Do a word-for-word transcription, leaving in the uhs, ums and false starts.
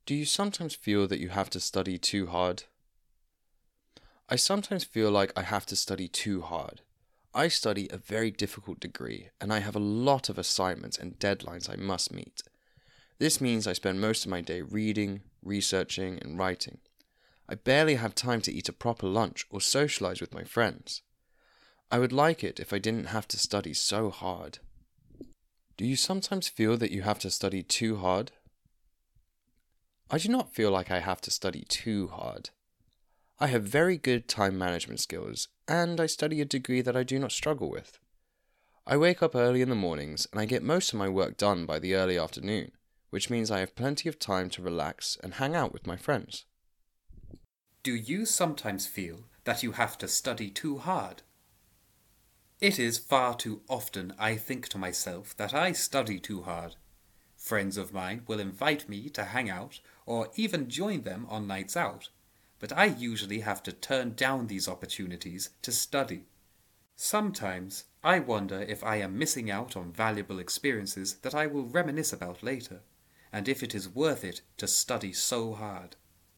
Do you sometimes feel that you have to study too hard? I sometimes feel like I have to study too hard. I study a very difficult degree, and I have a lot of assignments and deadlines I must meet. This means I spend most of my day reading, researching, and writing. I barely have time to eat a proper lunch or socialize with my friends. I would like it if I didn't have to study so hard. Do you sometimes feel that you have to study too hard? I do not feel like I have to study too hard. I have very good time management skills, and I study a degree that I do not struggle with. I wake up early in the mornings, and I get most of my work done by the early afternoon, which means I have plenty of time to relax and hang out with my friends. Do you sometimes feel that you have to study too hard? It is far too often I think to myself that I study too hard. Friends of mine will invite me to hang out or even join them on nights out, but I usually have to turn down these opportunities to study. Sometimes I wonder if I am missing out on valuable experiences that I will reminisce about later, and if it is worth it to study so hard.